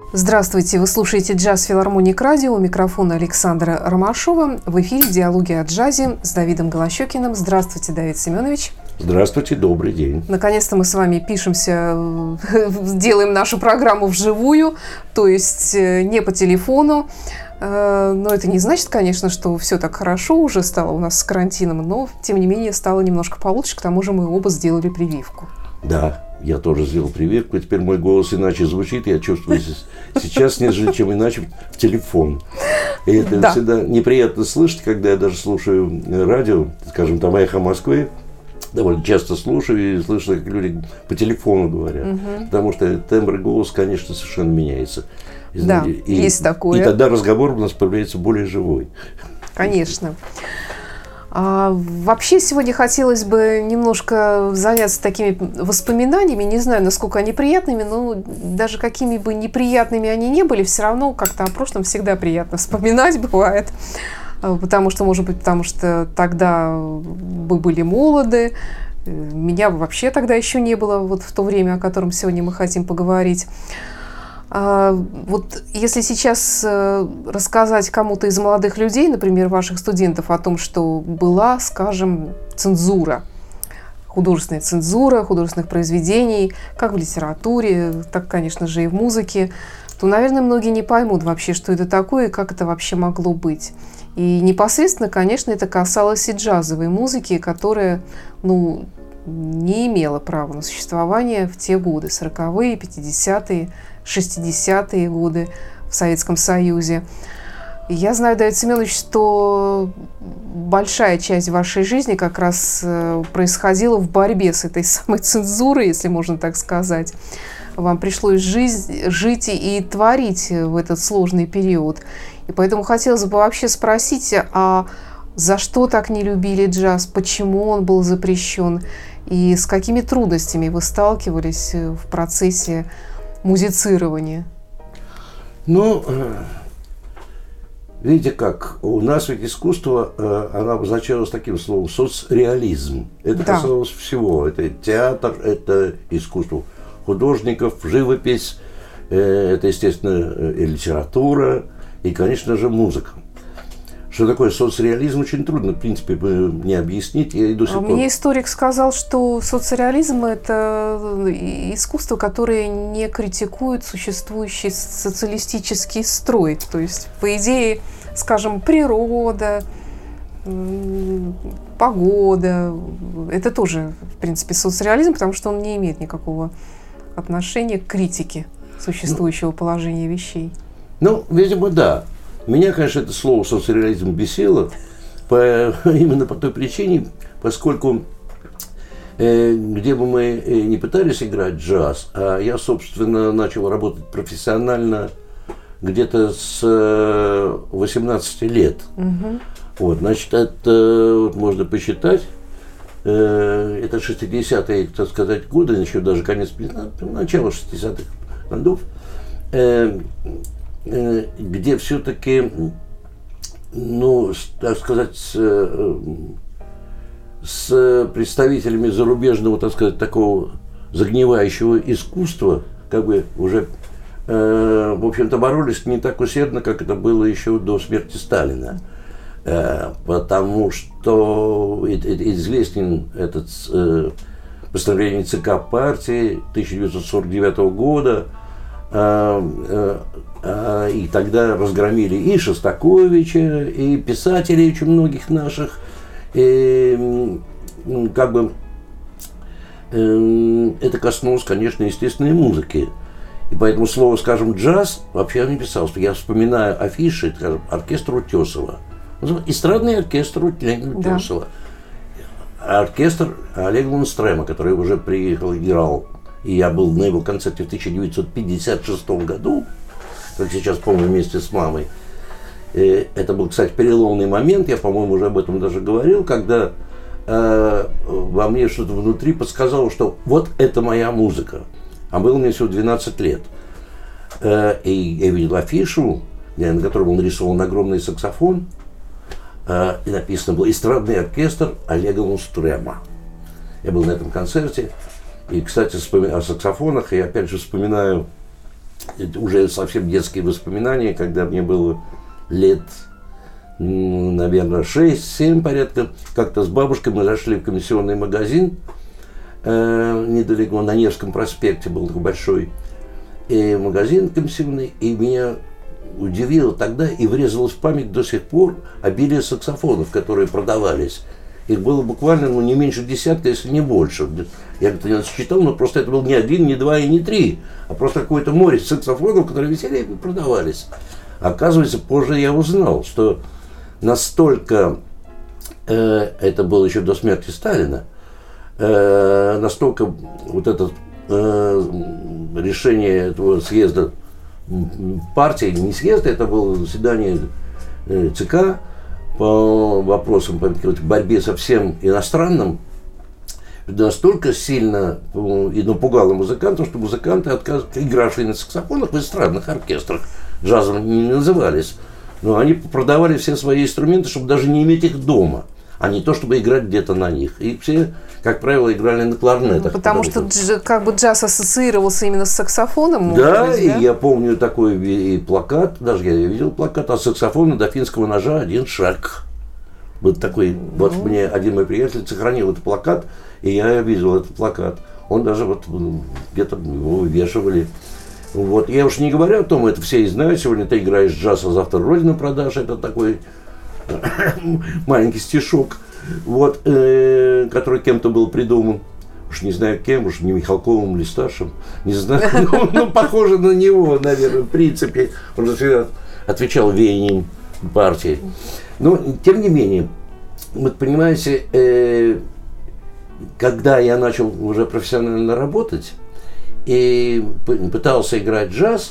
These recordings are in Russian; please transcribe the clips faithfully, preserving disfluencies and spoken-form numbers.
Здравствуйте, вы слушаете «Джаз Филармоник Радио», у микрофона Александра Ромашова. В эфире «Диалоги о джазе» с Давидом Голощёкиным. Здравствуйте, Давид Семенович. Здравствуйте, добрый день. Наконец-то мы с вами пишемся, делаем нашу программу вживую, то есть не по телефону. Но это не значит, конечно, что все так хорошо уже стало у нас с карантином, но, тем не менее, стало немножко получше. К тому же мы оба сделали прививку. Да, я тоже сделал прививку, и теперь мой голос иначе звучит, я чувствую сейчас, нежели чем иначе в телефон. И это да. Всегда неприятно слышать, когда я даже слушаю радио, скажем, там «Эхо Москвы», довольно часто слушаю и слышу, как люди по телефону говорят, угу. Потому что тембр голоса, конечно, совершенно меняется. И, да, и, есть такое. И тогда разговор у нас появляется более живой. Конечно. А, вообще сегодня хотелось бы немножко заняться такими воспоминаниями, не знаю, насколько они приятными, но даже какими бы неприятными они ни были, все равно как-то о прошлом всегда приятно вспоминать бывает. Потому что, может быть, потому что тогда мы были молоды, меня вообще тогда еще не было, вот в то время, о котором сегодня мы хотим поговорить. Вот если сейчас рассказать кому-то из молодых людей, например, ваших студентов, о том, что была, скажем, цензура, художественная цензура художественных произведений, как в литературе, так, конечно же, и в музыке, то, наверное, многие не поймут вообще, что это такое и как это вообще могло быть. И непосредственно, конечно, это касалось и джазовой музыки, которая, ну, не имела права на существование в те годы, сороковые, пятидесятые, шестидесятые годы в Советском Союзе. Я знаю, Давид Семенович, что большая часть вашей жизни как раз происходила в борьбе с этой самой цензурой, если можно так сказать. Вам пришлось жить, жить и творить в этот сложный период. И поэтому хотелось бы вообще спросить, а за что так не любили джаз, почему он был запрещен, и с какими трудностями вы сталкивались в процессе музицирования? Ну, видите как, у нас ведь искусство, оно обозначалось таким словом соцреализм. Это да. Касалось всего. Это театр, это искусство художников, живопись, это, естественно, и литература, и, конечно же, музыка. Что такое соцреализм, очень трудно, в принципе, не объяснить. Я и до сих пор... Мне историк сказал, что соцреализм – это искусство, которое не критикует существующий социалистический строй. То есть, по идее, скажем, природа, погода – это тоже, в принципе, соцреализм, потому что он не имеет никакого отношения к критике существующего ну, положения вещей. Ну, видимо, да. Меня, конечно, это слово соцреализм бесило по, именно по той причине, поскольку э, где бы мы не пытались играть джаз, а я, собственно, начал работать профессионально где-то с восемнадцати лет. Угу. Вот, значит, это вот, можно посчитать, э, это шестидесятые, так сказать, годы, еще даже конец, начало шестидесятых годов. Э, где все-таки, ну, так сказать, с, с представителями зарубежного, так сказать, такого загнивающего искусства, как бы уже, э, в общем-то, боролись не так усердно, как это было еще до смерти Сталина. Э, потому что известен этот э, постановление ЦК партии тысяча девятьсот сорок девятого года, и тогда разгромили и Шостаковича, и писателей очень многих наших, и как бы это коснулось, конечно, естественной музыки. И поэтому слово, скажем, джаз вообще не писалось. Я вспоминаю афиши, скажем, оркестр Утесова, эстрадный оркестр Утесова, да. Оркестр Олега Лунстрема, который уже приехал и играл. И я был на его концерте в тысяча девятьсот пятьдесят шестом году, как сейчас помню, вместе с мамой. И это был, кстати, переломный момент, я, по-моему, уже об этом даже говорил, когда э, во мне что-то внутри подсказало, что вот это моя музыка. А было мне всего двенадцать лет. Э, и я видел афишу, на которой был нарисован огромный саксофон, э, и написано было «Эстрадный оркестр Олега Лунстрема». Я был на этом концерте. И, кстати, о саксофонах, я опять же вспоминаю это уже совсем детские воспоминания, когда мне было лет, наверное, шесть-семь порядка. Как-то с бабушкой мы зашли в комиссионный магазин, э, недалеко, на Невском проспекте был такой большой и магазин комиссионный, и меня удивило тогда и врезалось в память до сих пор обилие саксофонов, которые продавались. Их было буквально ну, не меньше десятка, если не больше. Я как-то не считал, но просто это был не один, не два и не три, а просто какое-то море саксофонов, которые висели и продавались. Оказывается, позже я узнал, что настолько, э, это было еще до смерти Сталина, э, настолько вот это э, решение этого съезда партии, не съезда, это было заседание э, ЦК по вопросам по борьбе со всем иностранным, настолько сильно и напугало музыкантов, что музыканты, отказ... игравшие на саксофонах в эстрадных оркестрах, джазом не назывались, но они продавали все свои инструменты, чтобы даже не иметь их дома, а не то, чтобы играть где-то на них. И все, как правило, играли на кларнетах. Потому, потому что, что как бы джаз ассоциировался именно с саксофоном. Да, быть, и да? я помню такой и плакат, даже я видел плакат, от саксофона до финского ножа один шаг. Вот такой, mm-hmm. вот мне один мой приятель сохранил этот плакат, и я видел этот плакат. Он даже вот где-то его вывешивали. Вот. Я уж не говорю о том, это все и знают, сегодня ты играешь джаз, а завтра Родину продашь, это такой маленький стишок, вот, э, который кем-то был придуман. Уж не знаю кем, уж не Михалковым или Сташем, не знаю, но, но похоже на него, наверное, в принципе. Он же всегда отвечал веянием партии. Но, тем не менее, вот понимаете, э, когда я начал уже профессионально работать и пытался играть джаз,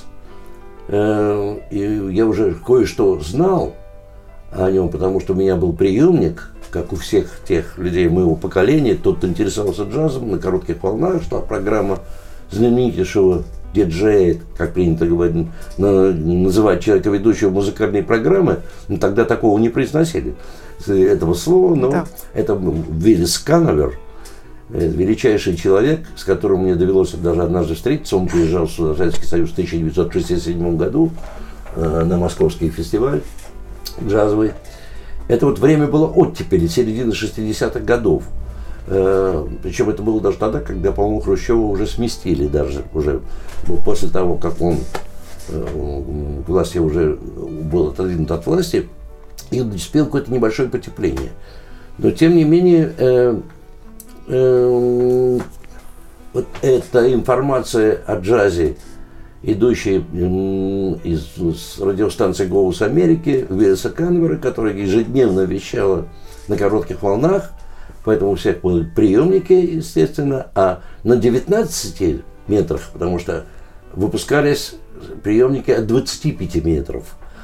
э, и я уже кое-что знал о нем, потому что у меня был приемник, как у всех тех людей моего поколения, тот, кто интересовался джазом, на коротких волнах шла программа знаменитейшего диджея, как принято говорить, называть человека, ведущего музыкальной программы, но тогда такого не произносили этого слова, но да. Это был Виллис Канавер, величайший человек, с которым мне довелось даже однажды встретиться. Он приезжал в Советский Союз в тысяча девятьсот шестьдесят седьмом году на московский фестиваль джазовый. Это вот время было оттепели, середины шестидесятых годов. Причем это было даже тогда, когда, по-моему, Хрущева уже сместили, даже уже после того, как он власти уже был отодвинут от власти, и успел какое-то небольшое потепление. Но тем не менее, э, э, вот эта информация о джазе, идущая э, из, из радиостанции «Голос Америки», Виллиса Канавера, которая ежедневно вещала на коротких волнах, поэтому у всех были приемники, естественно, а на девятнадцати метрах, потому что выпускались приемники от двадцати пяти метров.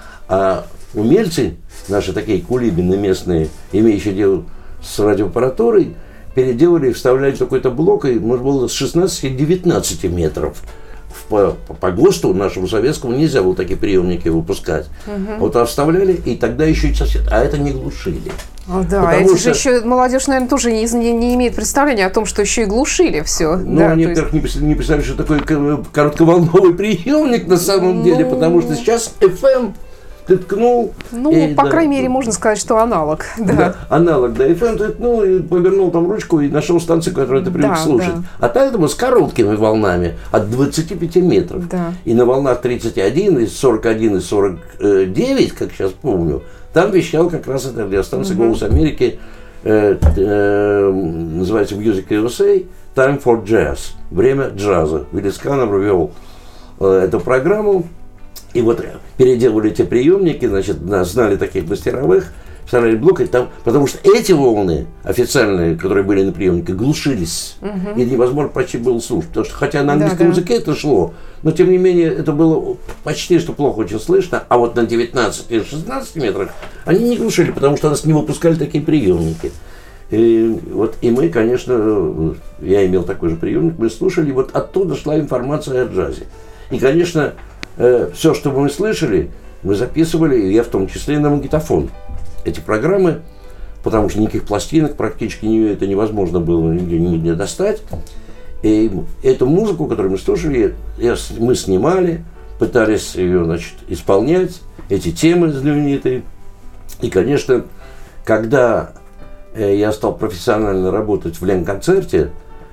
А умельцы, наши такие кулибины местные, имеющие дело с радиоаппаратурой, переделали и вставляли какой-то блок, и можно было с шестнадцати-девятнадцати метров. По, по, по ГОСТу нашему советскому нельзя было такие приемники выпускать. Угу. Вот а вставляли, и тогда еще и сосед, а это не глушили. О, да, эти что... же еще молодежь, наверное, тоже не, не, не имеет представления о том, что еще и глушили все. Ну, да, они, во-первых, есть... не представляют, что такое коротковолновый приемник на самом ну... деле, потому что сейчас эф эм ты ткнул. Ну, и, по да, крайней мере, можно сказать, что аналог. Да. Да, аналог, да, эф эм ты ткнул и повернул там ручку и нашел станцию, которую ты привык да, слушать. Да. А так это было с короткими волнами от двадцати пяти метров. Да. И на волнах тридцать один, и сорок один, и сорок девять, как сейчас помню, там вещал как раз эта радиостанция угу. «Голос Америки», э, э, называется Music ю эс эй, Time for Jazz, время джаза. Виллис Канавер вел э, эту программу. И вот переделывали эти приемники, значит, знали таких мастеровых, вставляли блок, и там, потому что эти волны официальные, которые были на приемнике, глушились. Угу. И невозможно почти было слушать. Потому что, хотя на английском да, да. языке это шло, но тем не менее это было почти что плохо очень слышно. А вот на девятнадцати и шестнадцати метрах они не глушили, потому что нас не выпускали такие приемники. И, вот, и мы, конечно, я имел такой же приемник, мы слушали, вот оттуда шла информация о джазе. И, конечно, все, что мы слышали, мы записывали, и я в том числе на магнитофон. Эти программы, потому что никаких пластинок практически не, это невозможно было нигде, нигде достать. И эту музыку, которую мы слушали, я, мы снимали, пытались ее, значит, исполнять, эти темы знаменитые. И, конечно, когда я стал профессионально работать в Ленконцерте,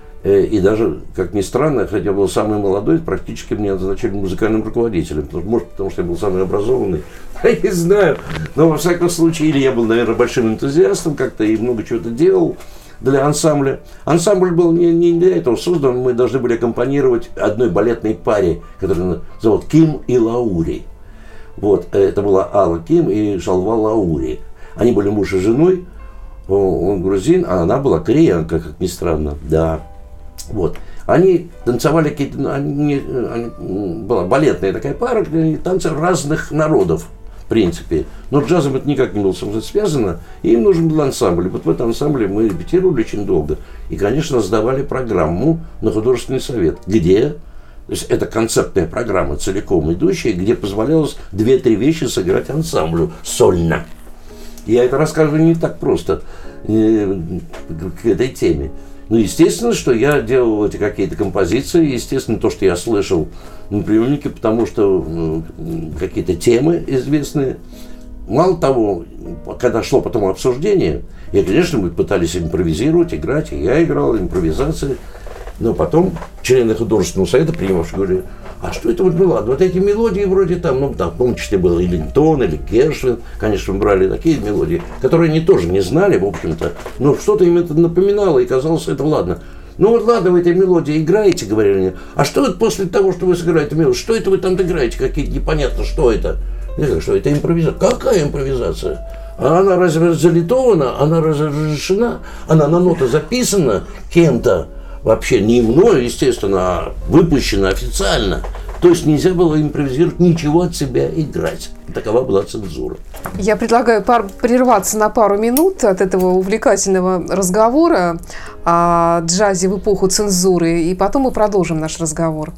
и даже, как ни странно, хотя я был самый молодой, практически меня назначили музыкальным руководителем. Может, потому что я был самый образованный, я не знаю. Но, во всяком случае, или я был, наверное, большим энтузиастом как-то и много чего-то делал для ансамбля. Ансамбль был не, не для этого создан. Мы должны были аккомпанировать одной балетной паре, которую зовут Ким и Лаури. Вот, это была Алла Ким и Жалва Лаури. Они были муж и женой. Он грузин, а она была кореянка, как ни странно. Да. Вот. Они танцевали какие-то, они, они, была балетная такая пара, танцы разных народов, в принципе. Но джазом это никак не было связано, и им нужен был ансамбль. И вот в этом ансамбле мы репетировали очень долго. И, конечно, сдавали программу на художественный совет, где, то есть это концертная программа, целиком идущая, где позволялось две-три вещи сыграть ансамблю сольно. Я это рассказываю не так просто э, к этой теме. Ну, естественно, что я делал эти какие-то композиции, естественно, то, что я слышал на приемнике, потому что ну, какие-то темы известные. Мало того, когда шло потом обсуждение, я, конечно, мы пытались импровизировать, играть, и я играл импровизации, но потом члены художественного совета, принимавшие, говорили: а что это вот было? Вот эти мелодии вроде там, ну, там, в том числе был и Линтон, или Гершвин, конечно, мы брали такие мелодии, которые они тоже не знали, в общем-то, но что-то им это напоминало, и казалось, это ладно. Ну вот ладно, вы этой мелодии играете, говорили они, а что это после того, что вы сыграете мелодию, что это вы там играете, какие-то непонятно, что это? Я говорю, что это импровизация. Какая импровизация? А она разве залитована, она разрешена, она на ноты записана кем-то, вообще не мной, естественно, а выпущено официально. То есть нельзя было импровизировать, ничего от себя играть. Такова была цензура. Я предлагаю пар- прерваться на пару минут от этого увлекательного разговора о джазе в эпоху цензуры, и потом мы продолжим наш разговор.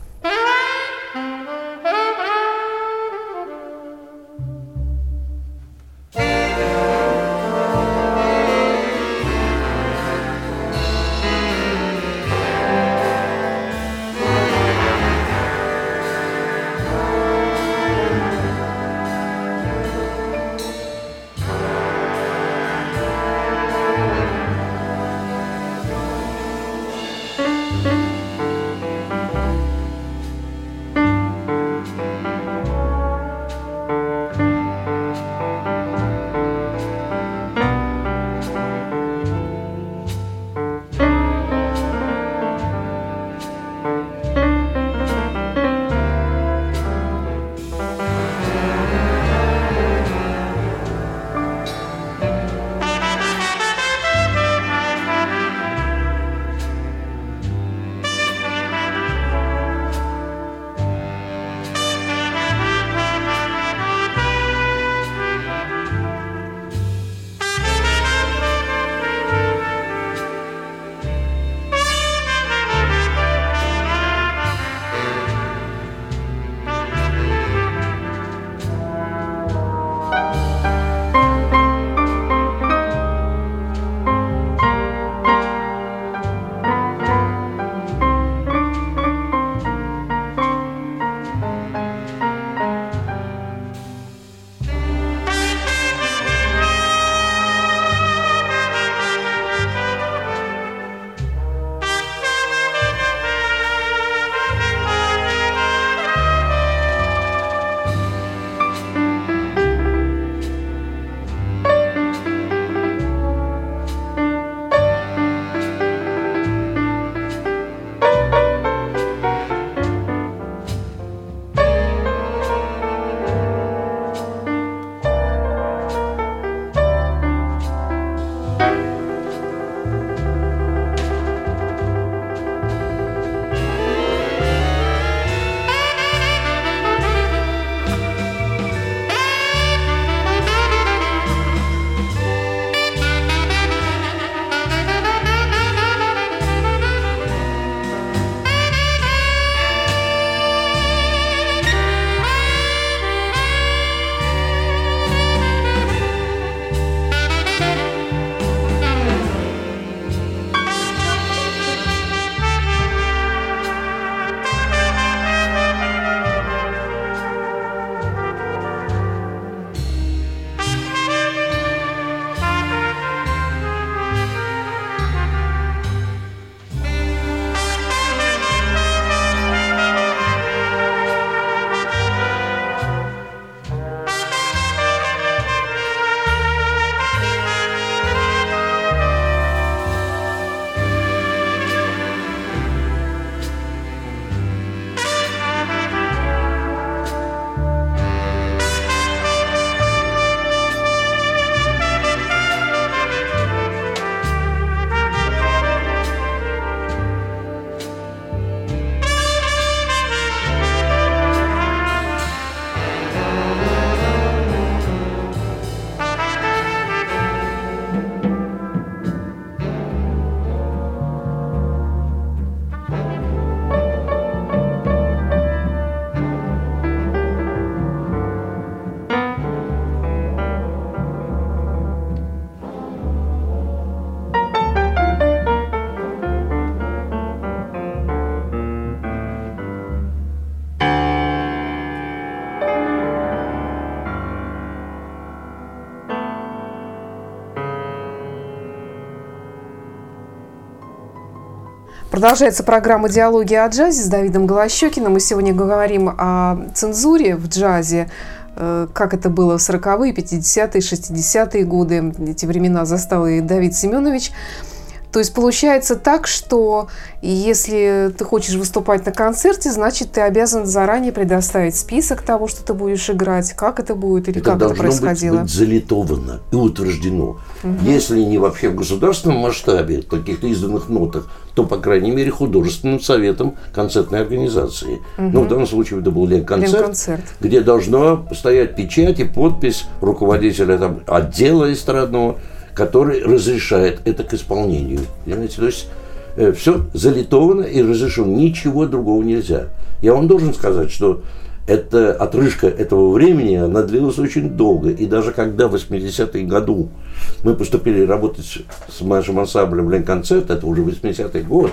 Продолжается программа «Диалоги о джазе» с Давидом Голощёкиным. Мы сегодня говорим о цензуре в джазе, как это было в сороковые, пятидесятые, шестидесятые годы. Эти времена застал и Давид Семенович. То есть получается так, что если ты хочешь выступать на концерте, значит, ты обязан заранее предоставить список того, что ты будешь играть, как это будет или это как это происходило. Это должно быть залитовано и утверждено. Угу. Если не вообще в государственном масштабе, в каких-то изданных нотах, то, по крайней мере, художественным советом концертной организации. Угу. Ну, в данном случае это был Ленконцерт, Ленконцерт, где должна стоять печать и подпись руководителя там, отдела эстрадного, который разрешает это к исполнению. Понимаете? То есть э, все залитовано и разрешено. Ничего другого нельзя. Я вам должен сказать, что эта отрыжка этого времени, она длилась очень долго. И даже когда в восьмидесятые году мы поступили работать с нашим ансамблем Ленконцерт, это уже восьмидесятый год,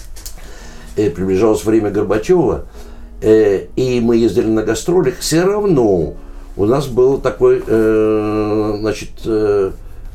и приближалось время Горбачева, э, и мы ездили на гастролях, все равно у нас был такой, э, значит, э,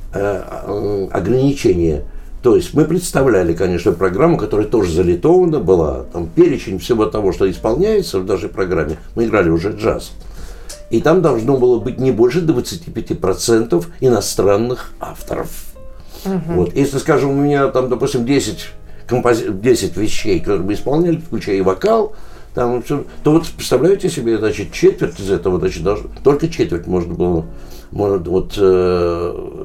ограничения. То есть мы представляли, конечно, программу, которая тоже залитована была, там перечень всего того, что исполняется в нашей программе. Мы играли уже джаз. И там должно было быть не больше двадцати пяти процентов иностранных авторов. Угу. Вот. Если, скажем, у меня там, допустим, десять, компози... десять вещей, которые мы исполняли, включая и вокал, там, все, то вот представляете себе, значит, четверть из этого, значит, должно... только четверть можно было. Может, вот э,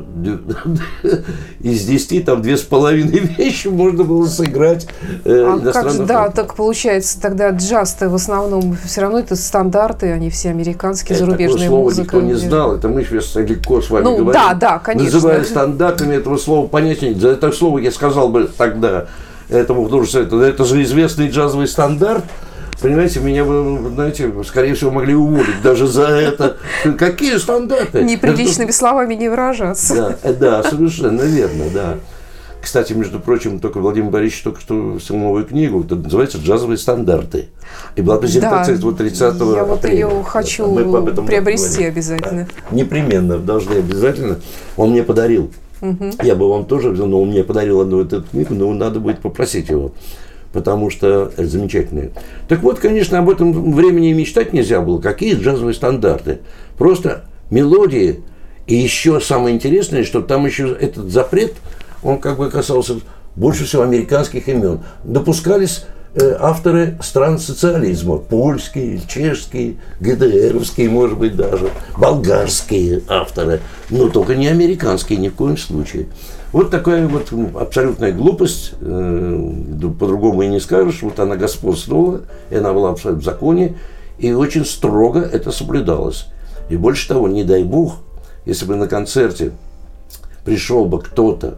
из десяти там две с половиной вещи можно было сыграть. Э, а как же, да, так получается, тогда джаз-то в основном все равно это стандарты, они все американские, это зарубежные музыки. Такое слово никто не знал, это мы сейчас легко с вами ну, говорим. Да, да, конечно. Называя стандартами, этого слова понятия нет. За это слово я сказал бы тогда этому художеству, это же известный джазовый стандарт. Понимаете, меня бы, знаете, скорее всего, могли уволить даже за это. Какие стандарты? Неприличными словами не выражаться. Да, да, совершенно верно, да. Кстати, между прочим, только Владимир Борисович только что выпустил новую книгу, это называется «Джазовые стандарты». И была презентация этого тридцатого я вот апреля. ее хочу да, приобрести обязательно. Да. Непременно, должны обязательно. Он мне подарил. Угу. Я бы вам тоже взял, но он мне подарил одну эту книгу, но надо будет попросить его. Потому что это замечательно. Так вот, конечно, об этом времени и мечтать нельзя было. Какие джазовые стандарты? Просто мелодии. И еще самое интересное, что там еще этот запрет, он как бы касался больше всего американских имен. Допускались э, авторы стран социализма. Польские, чешские, ГДРовские, может быть, даже. Болгарские авторы. Но только не американские ни в коем случае. Вот такая вот абсолютная глупость, э, по-другому и не скажешь, вот она господствовала, и она была абсолютно в законе, и очень строго это соблюдалось. И больше того, не дай бог, если бы на концерте пришел бы кто-то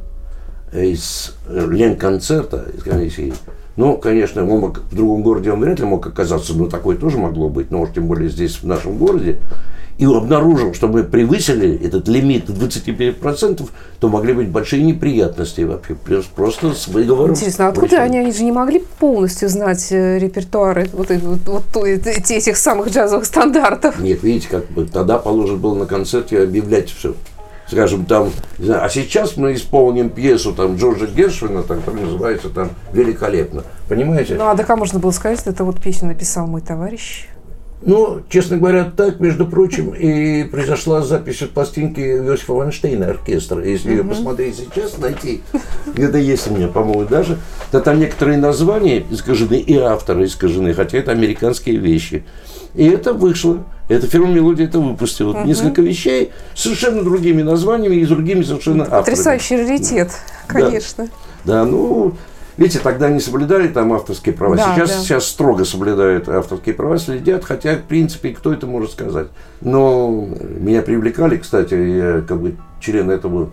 из Ленконцерта, из комиссии, ну, конечно, он мог, в другом городе он вряд ли мог оказаться, но такое тоже могло быть, но уж тем более здесь, в нашем городе, и обнаружил, что мы превысили этот лимит двадцать пять процентов, то могли быть большие неприятности вообще, просто с выговором. Интересно, а откуда они, они же не могли полностью знать репертуары вот, вот, вот этих самых джазовых стандартов? Нет, видите, как бы тогда положено было на концерте объявлять все. Скажем, там, не знаю, а сейчас мы исполним пьесу там Джорджа Гершвина, там, которая называется там «Великолепно». Понимаете? Ну, а да как можно было сказать, что это вот песню написал мой товарищ? Ну, честно говоря, так, между прочим, и произошла запись от пластинки Иосифа Вайнштейна оркестра. Если ее посмотреть сейчас, найти, где-то есть у меня, по-моему, даже, то там некоторые названия искажены, и авторы искажены, хотя это американские вещи. И это вышло. Эта фирма «Мелодия» это выпустила. Uh-huh. Несколько вещей с совершенно другими названиями и с другими совершенно авторами. Потрясающий раритет, конечно. Да, да, ну... Видите, тогда не соблюдали там авторские права. Да, сейчас, да. сейчас строго соблюдают авторские права, следят, хотя, в принципе, кто это может сказать. Но меня привлекали, кстати, я как бы член этого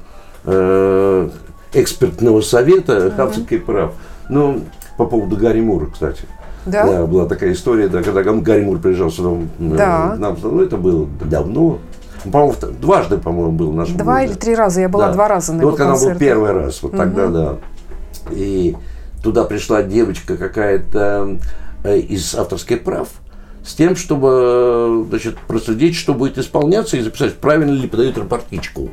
э, экспертного совета uh-huh. авторских прав. Ну, по поводу Гарри Мура, кстати. Да? Да, была такая история, да, когда Гарри Мур приезжал сюда, да. нам, ну, это было давно. По-моему, дважды, по-моему, был наш. Два городе. Или три раза, я была да. два раза на его вот когда концерте. был первый раз, вот uh-huh. тогда, да. И туда пришла девочка какая-то э, из авторских прав с тем, чтобы, значит, проследить, что будет исполняться, и записать, правильно ли подают рапортичку.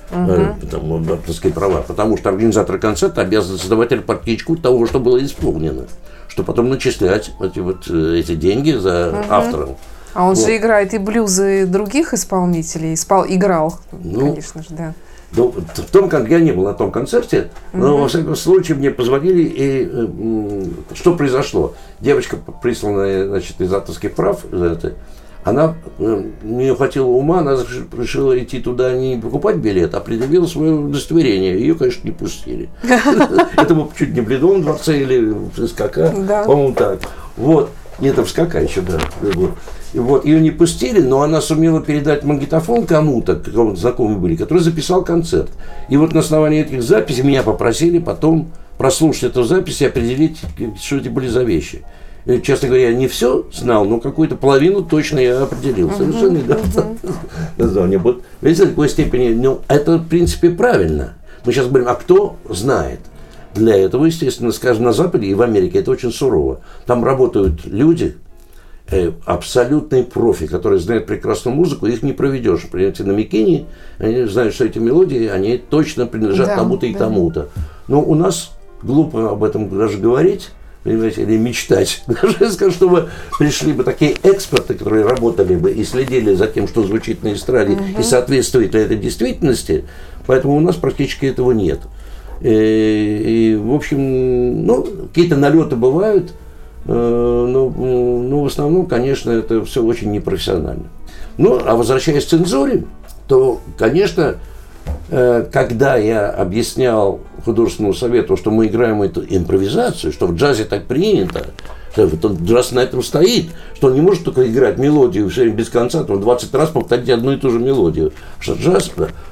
угу. там, авторские права, потому что организатор концерта обязан создавать репортичку того, что было исполнено, что потом начислять эти, вот, эти деньги за угу. автором. А он вот. же играет и блюзы других исполнителей, Испол... играл, ну, конечно же, да. Ну, в том, как я не был на том концерте, но, mm-hmm. во всяком случае, мне позвонили, и э, что произошло? Девочка, присланная, значит, из авторских прав, она, э, не хватило ума, она решила идти туда не покупать билет, а предъявила свое удостоверение. Ее, конечно, не пустили. Это было чуть не в Ледовом дворце или в СКК, по-моему, так. Вот. Нет, там в СКК еще, да. И вот, ее не пустили, но она сумела передать магнитофон кому-то, кому-то знакомые были, который записал концерт. И вот на основании этих записей меня попросили потом прослушать эту запись и определить, что это были за вещи. И, честно говоря, я не все знал, но какую-то половину точно я определил. Совершенно uh-huh, название. Вот, видите, в такой степени, ну, это, в принципе, правильно. Мы сейчас говорим, а кто знает? Для этого, естественно, скажем, на Западе и в Америке это очень сурово. Там работают люди, абсолютные профи, которые знают прекрасную музыку, их не проведешь. Например, на Микине, они знают, что эти мелодии, они точно принадлежат да, тому-то и да. тому-то. Но у нас глупо об этом даже говорить, понимаете, или мечтать. Даже скажу, чтобы пришли бы такие эксперты, которые работали бы и следили за тем, что звучит на эстраде, угу. и соответствует ли это действительности. Поэтому у нас практически этого нет. И, и в общем, ну, какие-то налеты бывают, но, но в основном, конечно, это все очень непрофессионально. Ну, а возвращаясь к цензуре, то, конечно, когда я объяснял художественному совету, что мы играем эту импровизацию, что в джазе так принято, что джаз на этом стоит, что он не может только играть мелодию все время без конца, там двадцать раз повторить одну и ту же мелодию. Что джаз...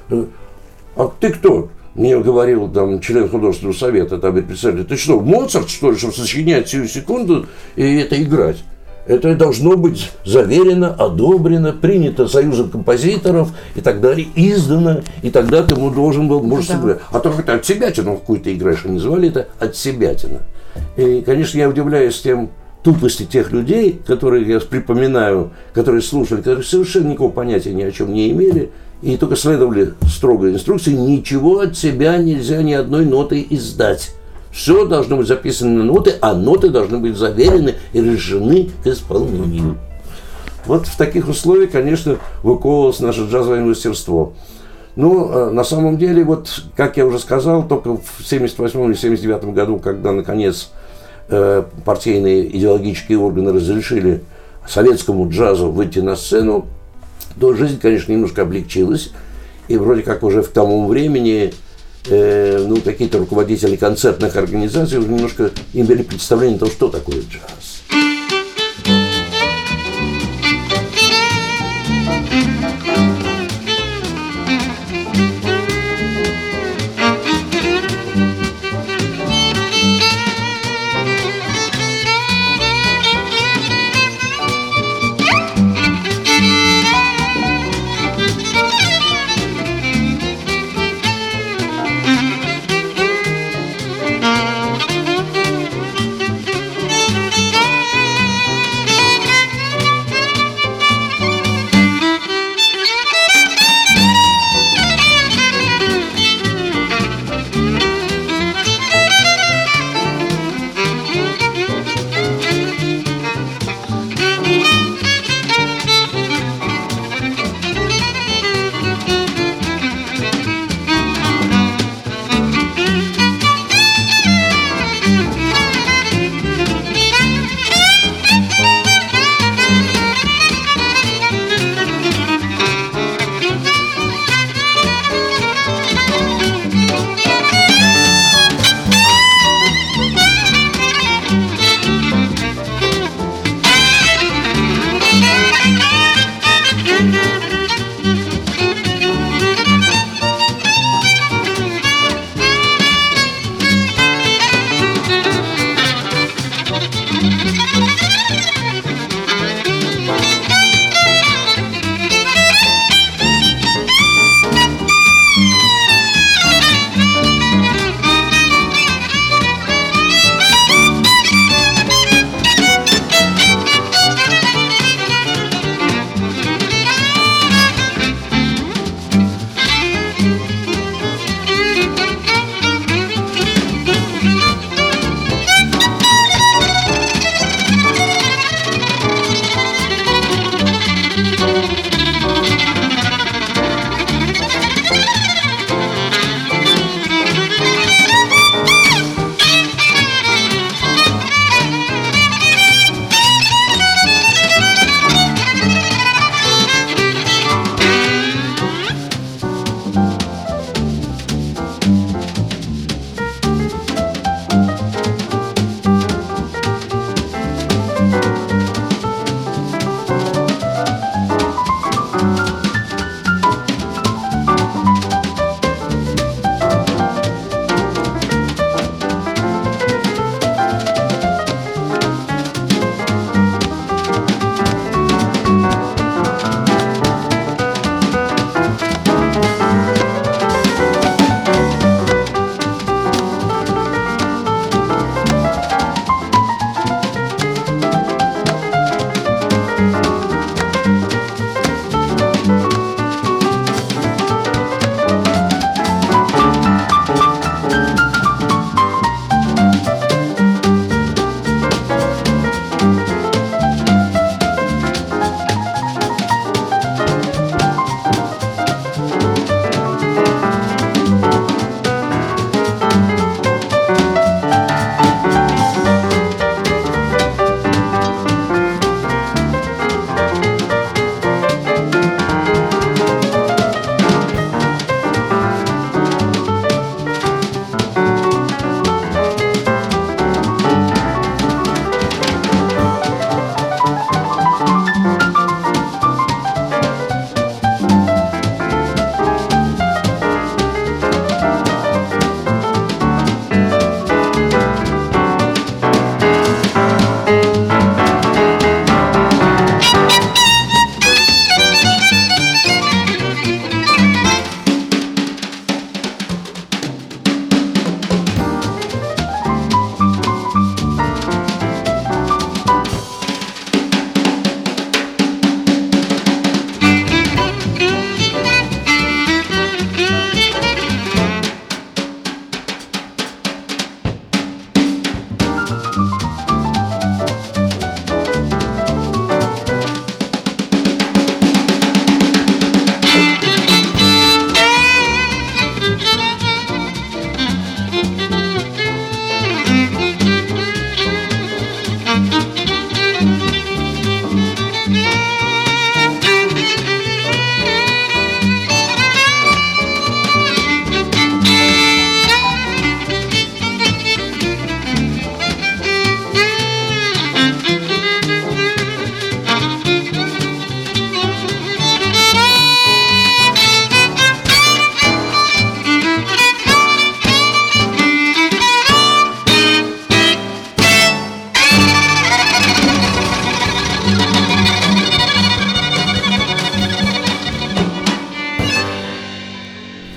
А ты кто? Мне говорил там член художественного совета, там представитель, ты что, Моцарт, что ли, чтобы сочинять всю секунду и это играть? Это должно быть заверено, одобрено, принято союзом композиторов и так далее, издано, и тогда ты ему должен был, можешь да. сыграть. А то как-то отсебятину какую-то играешь, они называли это отсебятина. И, конечно, я удивляюсь тем тупости тех людей, которые я припоминаю, которые слушали, которые совершенно никакого понятия ни о чем не имели, и только следовали строгой инструкции, ничего от себя нельзя ни одной нотой издать. Все должно быть записано на ноты, а ноты должны быть заверены и разрешены к исполнению. Вот в таких условиях, конечно, выковывалось наше джазовое мастерство. Но на самом деле, вот, как я уже сказал, только в семьдесят восьмом или семьдесят девятом году, когда, наконец, партийные идеологические органы разрешили советскому джазу выйти на сцену, то жизнь, конечно, немножко облегчилась. И вроде как уже к тому времени э, ну, какие-то руководители концертных организаций уже немножко имели представление о том, что такое джаз. Thank you.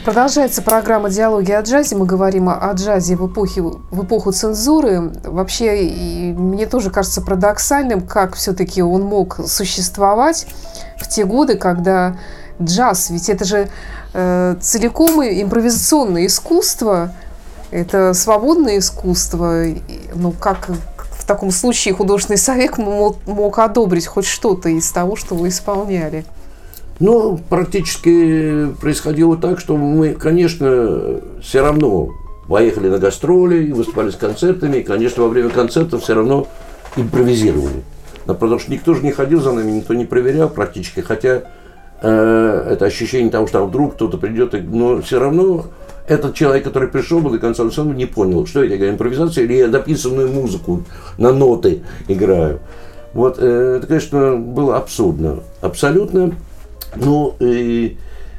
Продолжается программа «Диалоги о джазе». Мы говорим о джазе в, эпохе, в эпоху цензуры. Вообще, и мне тоже кажется парадоксальным, как все-таки он мог существовать в те годы, когда джаз, ведь это же э, целиком импровизационное искусство, это свободное искусство. Ну, как в таком случае художественный совет мог, мог одобрить хоть что-то из того, что вы исполняли? Ну, практически происходило так, что мы, конечно, все равно поехали на гастроли и выступали с концертами, и, конечно, во время концертов все равно импровизировали. Да, потому что никто же не ходил за нами, никто не проверял практически, хотя э, это ощущение того, что вдруг кто-то придет, но все равно этот человек, который пришел бы до конца, он сам не понял, что это, я импровизация или я записанную музыку на ноты играю. Вот, э, это, конечно, было абсурдно, абсолютно. Ну, и,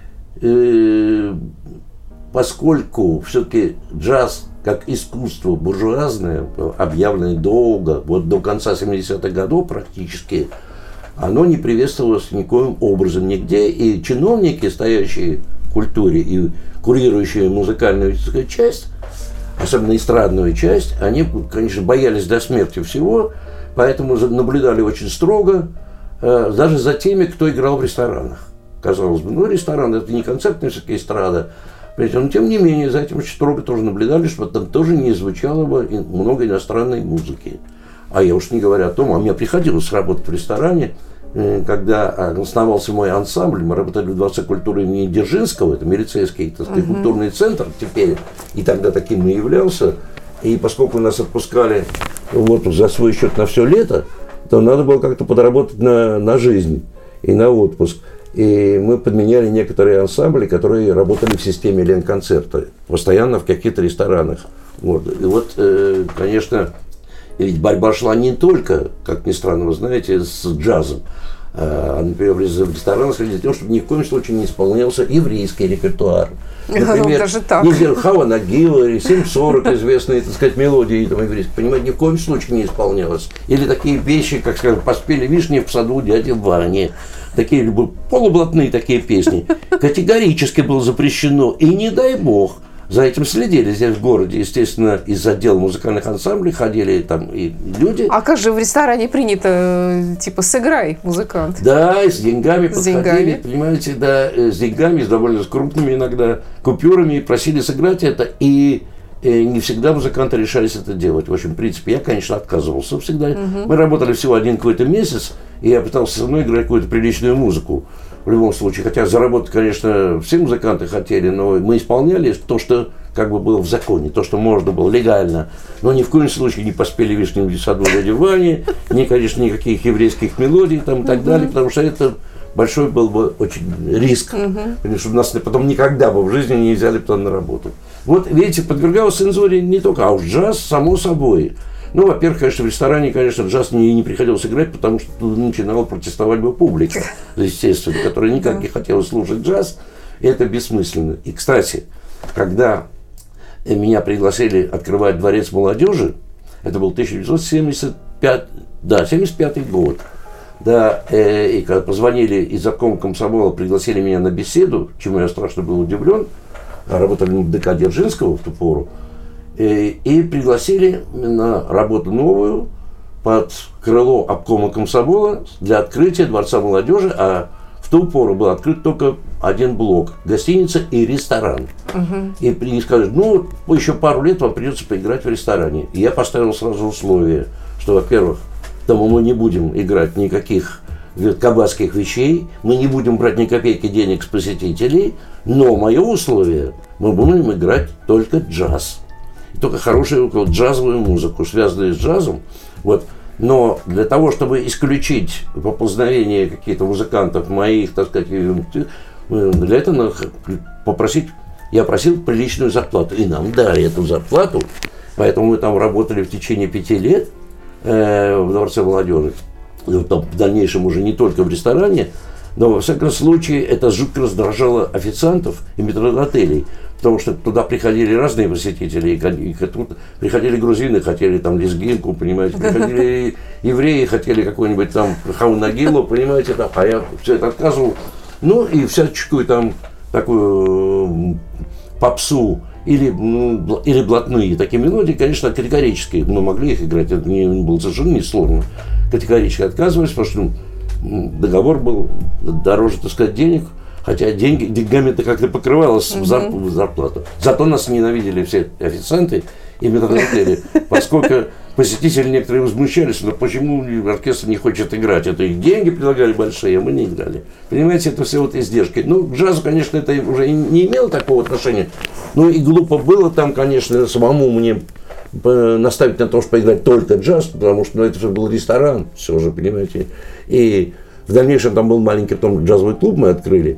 и, поскольку все-таки джаз как искусство буржуазное, объявленное долго, вот до конца семидесятых годов практически, оно не приветствовалось никоим образом нигде, и чиновники, стоящие в культуре и курирующие музыкальную часть, особенно эстрадную часть, они, конечно, боялись до смерти всего, поэтому наблюдали очень строго, даже за теми, кто играл в ресторанах. Казалось бы, ну, ресторан – это не концертная все-таки эстрада, но тем не менее, за этим очень строго тоже наблюдали, чтобы там тоже не звучало бы много иностранной музыки. А я уж не говоря о том, а мне приходилось работать в ресторане, когда основался мой ансамбль, мы работали в Дворце культуры имени Дзержинского, это милицейский, так сказать, uh-huh. культурный центр теперь, и тогда таким и являлся. И поскольку нас отпускали вот за свой счет на все лето, то надо было как-то подработать на, на жизнь и на отпуск. И мы подменяли некоторые ансамбли, которые работали в системе Ленконцерта, постоянно в каких-то ресторанах. Вот. И вот, э, конечно, ведь борьба шла не только, как ни странно, вы знаете, с джазом. А, например, в ресторанах следили за тем, чтобы ни в коем случае не исполнялся еврейский репертуар. Например, даже так. Хава Нагила, семь сорок известные, так сказать, мелодии там, еврейские, понимаете, ни в коем случае не исполнялось. Или такие вещи, как, скажем, «Поспели вишни в саду дяди Вани». Такие полублатные такие песни. Категорически было запрещено. И не дай бог, за этим следили здесь в городе, естественно, из отдела музыкальных ансамблей ходили там и люди. А как же в ресторане принято, типа, сыграй, музыкант? Да, и с деньгами с подходили, деньгами. Понимаете, да, с деньгами, с довольно с крупными иногда купюрами, и просили сыграть это, и, и не всегда музыканты решались это делать. В общем, в принципе, я, конечно, отказывался всегда. Угу. Мы работали всего один какой-то месяц, и я пытался со мной играть какую-то приличную музыку. В любом случае, хотя заработать, конечно, все музыканты хотели, но мы исполняли то, что как бы было в законе, то, что можно было легально. Но ни в коем случае не «Поспели вишни в саду дяди Вани», ни, конечно, никаких еврейских мелодий там, и так uh-huh. далее, потому что это большой был бы очень риск, uh-huh. чтобы нас потом никогда бы в жизни не взяли потом на работу. Вот, видите, подвергалась цензуре не только, а уж джаз, само собой. Ну, во-первых, конечно, в ресторане, конечно, джаз не, не приходилось играть, потому что начинала протестовать бы публика, естественно, которая никак не хотела слушать джаз, и это бессмысленно. И, кстати, когда меня пригласили открывать Дворец молодежи, это был тысяча девятьсот семьдесят пятый, да, семьдесят пятый год, да, э, и когда позвонили из обкома комсомола, пригласили меня на беседу, чему я страшно был удивлен, работали в ДК Дзержинского в ту пору, и пригласили на работу новую под крыло обкома комсомола для открытия Дворца молодежи, а в ту пору был открыт только один блок – гостиница и ресторан. Uh-huh. И, и сказали, ну, еще пару лет вам придется поиграть в ресторане. И я поставил сразу условие, что, во-первых, там мы не будем играть никаких кабацких вещей, мы не будем брать ни копейки денег с посетителей, но мое условие – мы будем играть только джаз. Только хорошую джазовую музыку, связанную с джазом. Вот. Но для того, чтобы исключить поползновение каких-то музыкантов моих, так сказать, для этого надо попросить, я просил приличную зарплату. И нам дали эту зарплату. Поэтому мы там работали в течение пяти лет э, в Дворце молодежи. Там, в дальнейшем уже не только в ресторане, но во всяком случае это жутко раздражало официантов и метрдотелей. Потому что туда приходили разные посетители, и тут приходили грузины, хотели там лезгинку, понимаете, приходили евреи, хотели какой-нибудь там Хаву Нагилу, понимаете, там, а я все это отказывал. Ну и всяческую там такую попсу или, ну, или блатные такие мелодии, конечно, категорически, но могли их играть, это не, было совершенно несложно. Категорически отказывались, потому что ну, договор был дороже, так сказать, денег, хотя деньги, деньгами-то как-то покрывалось mm-hmm. в зарплату. Зато нас ненавидели все официанты и метрдотели, поскольку посетители некоторые возмущались, но почему оркестр не хочет играть? Это их деньги предлагали большие, а мы не играли. Понимаете, это все вот издержки. Ну, к джазу, конечно, это уже не имело такого отношения. Ну и глупо было там, конечно, самому мне наставить на то, что поиграть только джаз, потому что ну, это же был ресторан, все же, понимаете. И в дальнейшем там был маленький потом джазовый клуб мы открыли.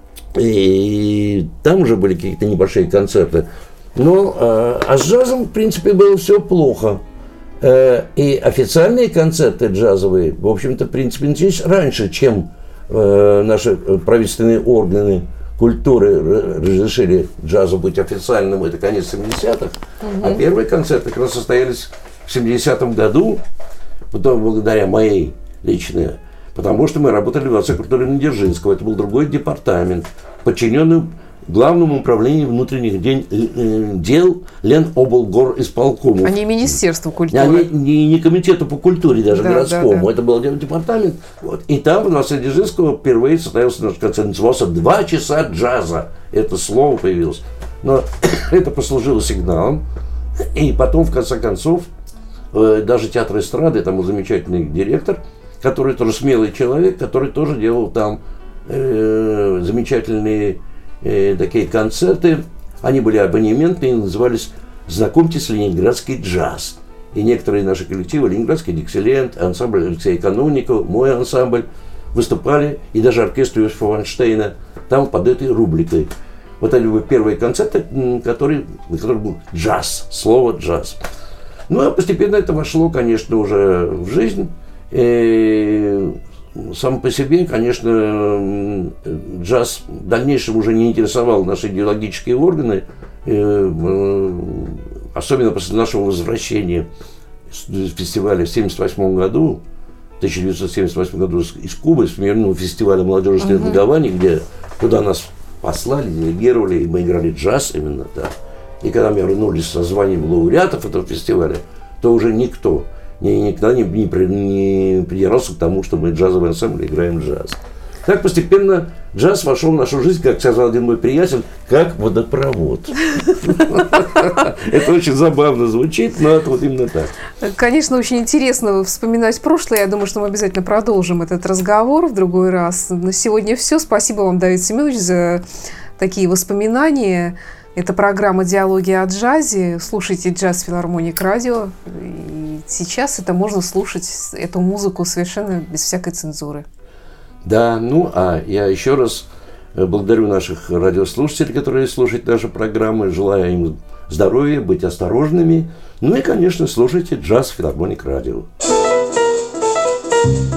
И там уже были какие-то небольшие концерты. Но, а с джазом, в принципе, было все плохо. И официальные концерты джазовые, в общем-то, в принципе, начались раньше, чем наши правительственные органы культуры разрешили джазу быть официальным. Это конец семидесятых. Угу. А первые концерты как раз состоялись в семидесятом году, потом благодаря моей личной, потому что мы работали в Дворце культуры имени Дзержинского. Это был другой департамент, подчиненный Главному управлению внутренних дел Леноблгорисполкому. А не Министерству культуры. А не, не, не комитету по культуре даже да, городскому. Да, да. Это был департамент. Вот. И там в Дворце Дзержинского впервые состоялся наш концерт. Назывался «Два часа джаза». Это слово появилось. Но это послужило сигналом. И потом, в конце концов, даже театр эстрады, там был замечательный директор, который тоже смелый человек, который тоже делал там э, замечательные э, такие концерты. Они были абонементные, назывались «Знакомьтесь, ленинградский джаз». И некоторые наши коллективы, ленинградский «Диксиленд», ансамбль Алексея Канунникова, мой ансамбль, выступали, и даже оркестр Иосифа Вайнштейна, там под этой рубрикой. Вот это были первые концерты, которые, которые был джаз, слово «джаз». Ну, а постепенно это вошло, конечно, уже в жизнь. И сам по себе, конечно, джаз в дальнейшем уже не интересовал наши идеологические органы, особенно после нашего возвращения с фестиваля в семьдесят восьмом году, в тысяча девятьсот семьдесят восьмом году из Кубы, с Всемирного фестиваля молодежи соревнований, uh-huh. где куда нас послали, делегировали, и мы играли джаз именно так. И когда мы вернулись со званием лауреатов этого фестиваля, то уже никто ни, никогда не, не, не придирался к тому, что мы джазовый ансамбль играем джаз. Так постепенно джаз вошел в нашу жизнь, как сказал один мой приятель, как водопровод. Это очень забавно звучит, но это вот именно так. Конечно, очень интересно вспоминать прошлое. Я думаю, что мы обязательно продолжим этот разговор в другой раз. На сегодня все. Спасибо вам, Давид Семенович, за такие воспоминания. Это программа «Диалоги о джазе». Слушайте «Джаз Филармоник Радио». И сейчас это можно слушать, эту музыку совершенно без всякой цензуры. Да, ну а я еще раз благодарю наших радиослушателей, которые слушают наши программы. Желаю им здоровья, быть осторожными. Ну и, конечно, слушайте «Джаз Филармоник Радио».